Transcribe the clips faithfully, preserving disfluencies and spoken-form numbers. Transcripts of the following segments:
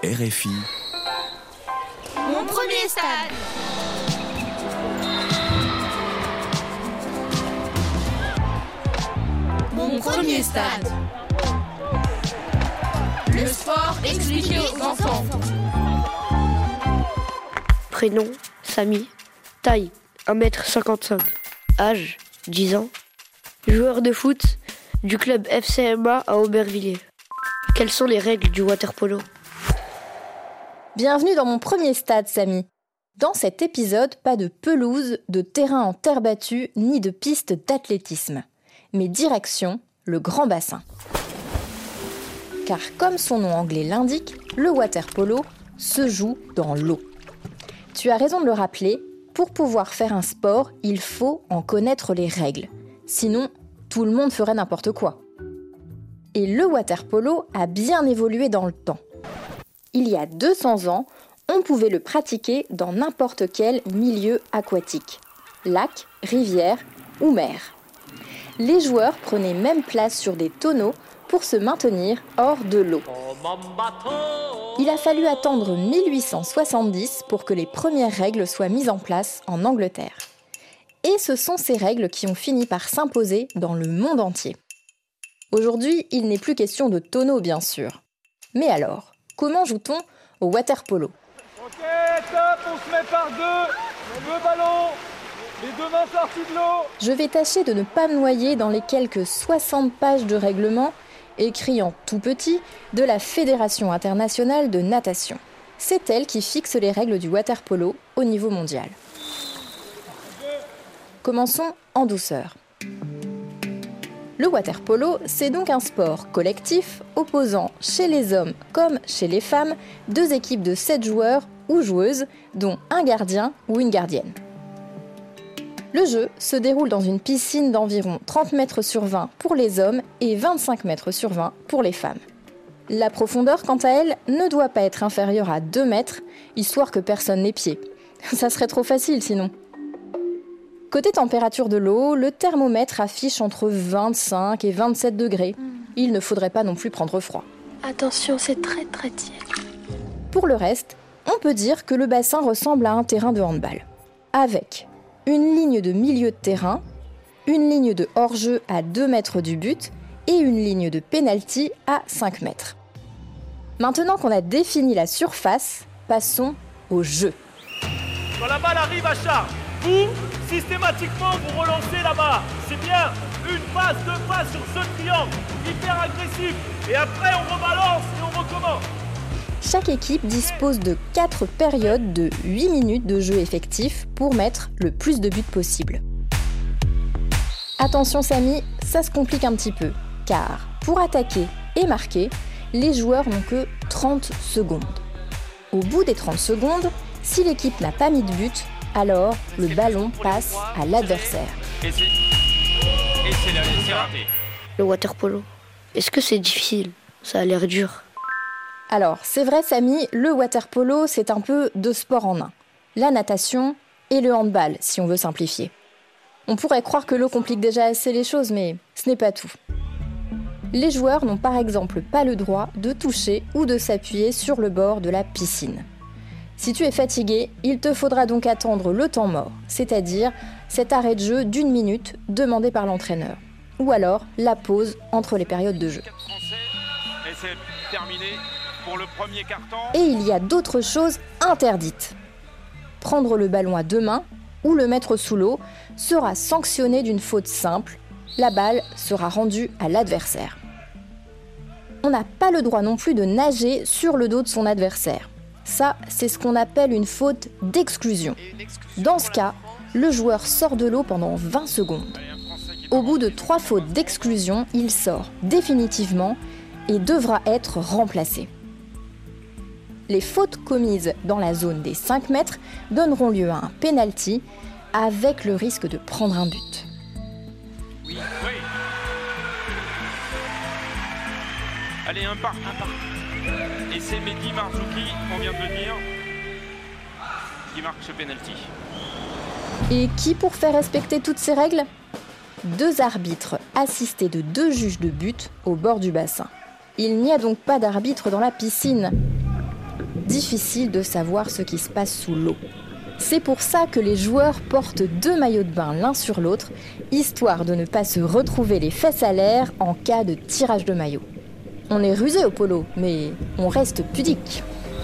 R F I. Mon premier stade. Mon premier stade. Le sport expliqué aux enfants. Prénom, Samy. Taille, un mètre cinquante-cinq. Âge, dix ans. Joueur de foot du club F C M A à Aubervilliers. Quelles sont les règles du water-polo ? Bienvenue dans mon premier stade, Samy. Dans cet épisode, pas de pelouse, de terrain en terre battue, ni de piste d'athlétisme. Mais direction, le grand bassin. Car comme son nom anglais l'indique, le water-polo se joue dans l'eau. Tu as raison de le rappeler, pour pouvoir faire un sport, il faut en connaître les règles. Sinon, tout le monde ferait n'importe quoi. Et le water-polo a bien évolué dans le temps. Il y a deux cents ans, on pouvait le pratiquer dans n'importe quel milieu aquatique. Lac, rivière ou mer. Les joueurs prenaient même place sur des tonneaux pour se maintenir hors de l'eau. Il a fallu attendre mille huit cent soixante-dix pour que les premières règles soient mises en place en Angleterre. Et ce sont ces règles qui ont fini par s'imposer dans le monde entier. Aujourd'hui, il n'est plus question de tonneaux, bien sûr. Mais alors, comment joue-t-on au water-polo ? Ok, top, on se met par deux, le ballon, les deux mains sorties de l'eau. Je vais tâcher de ne pas me noyer dans les quelques soixante pages de règlement, écrits en tout petit, de la Fédération internationale de natation. C'est elle qui fixe les règles du water-polo au niveau mondial. Commençons en douceur. Le water-polo, c'est donc un sport collectif opposant chez les hommes comme chez les femmes deux équipes de sept joueurs ou joueuses, dont un gardien ou une gardienne. Le jeu se déroule dans une piscine d'environ trente mètres sur vingt pour les hommes et vingt-cinq mètres sur vingt pour les femmes. La profondeur, quant à elle, ne doit pas être inférieure à deux mètres, histoire que personne n'ait pied. Ça serait trop facile sinon. Côté température de l'eau, le thermomètre affiche entre vingt-cinq et vingt-sept degrés. Il ne faudrait pas non plus prendre froid. Attention, c'est très très tiède. Pour le reste, on peut dire que le bassin ressemble à un terrain de handball. Avec une ligne de milieu de terrain, une ligne de hors-jeu à deux mètres du but et une ligne de pénalty à cinq mètres. Maintenant qu'on a défini la surface, passons au jeu. Quand la balle arrive à charge, vous, systématiquement, vous relancez là-bas. C'est bien, une passe, deux passes sur ce triangle, hyper agressif. Et après, on rebalance et on recommence. Chaque équipe dispose de quatre périodes de huit minutes de jeu effectif pour mettre le plus de buts possible. Attention Samy, ça se complique un petit peu, car pour attaquer et marquer, les joueurs n'ont que trente secondes. Au bout des trente secondes, si l'équipe n'a pas mis de but, alors le ballon passe à l'adversaire. Et c'est, et c'est, là, c'est raté. Le water-polo, est-ce que c'est difficile ? Ça a l'air dur. Alors, c'est vrai Samy, le water-polo, c'est un peu deux sports en un. La natation et le handball, si on veut simplifier. On pourrait croire que l'eau complique déjà assez les choses, mais ce n'est pas tout. Les joueurs n'ont par exemple pas le droit de toucher ou de s'appuyer sur le bord de la piscine. Si tu es fatigué, il te faudra donc attendre le temps mort, c'est-à-dire cet arrêt de jeu d'une minute demandé par l'entraîneur. Ou alors la pause entre les périodes de jeu. Et c'est terminé pour le premier carton. Et il y a d'autres choses interdites. Prendre le ballon à deux mains ou le mettre sous l'eau sera sanctionné d'une faute simple. La balle sera rendue à l'adversaire. On n'a pas le droit non plus de nager sur le dos de son adversaire. Ça, c'est ce qu'on appelle une faute d'exclusion. Dans ce cas, le joueur sort de l'eau pendant vingt secondes. Au bout de trois fautes d'exclusion, il sort définitivement et devra être remplacé. Les fautes commises dans la zone des cinq mètres donneront lieu à un pénalty avec le risque de prendre un but. Oui, oui. Allez, un par, un par. Et c'est Mehdi Marzouki, on vient de le dire, qui marque ce pénalty. Et qui pour faire respecter toutes ces règles ? Deux arbitres assistés de deux juges de but au bord du bassin. Il n'y a donc pas d'arbitre dans la piscine. difficile de savoir ce qui se passe sous l'eau. C'est pour ça que les joueurs portent deux maillots de bain l'un sur l'autre, histoire de ne pas se retrouver les fesses à l'air en cas de tirage de maillot. On est rusé au polo, mais on reste pudique.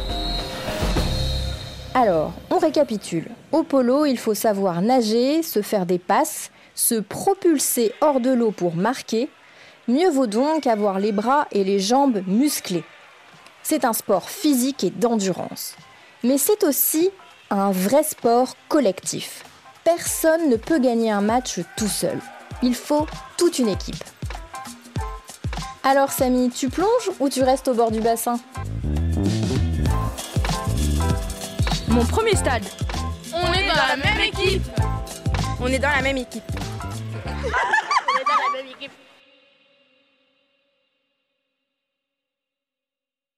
Alors, on récapitule. Au polo, il faut savoir nager, se faire des passes, se propulser hors de l'eau pour marquer. Mieux vaut donc avoir les bras et les jambes musclés. C'est un sport physique et d'endurance. Mais c'est aussi un vrai sport collectif. Personne ne peut gagner un match tout seul. Il faut toute une équipe. Alors Samy, tu plonges ou tu restes au bord du bassin ? Mon premier stade. On est dans la même équipe. On est dans la même équipe.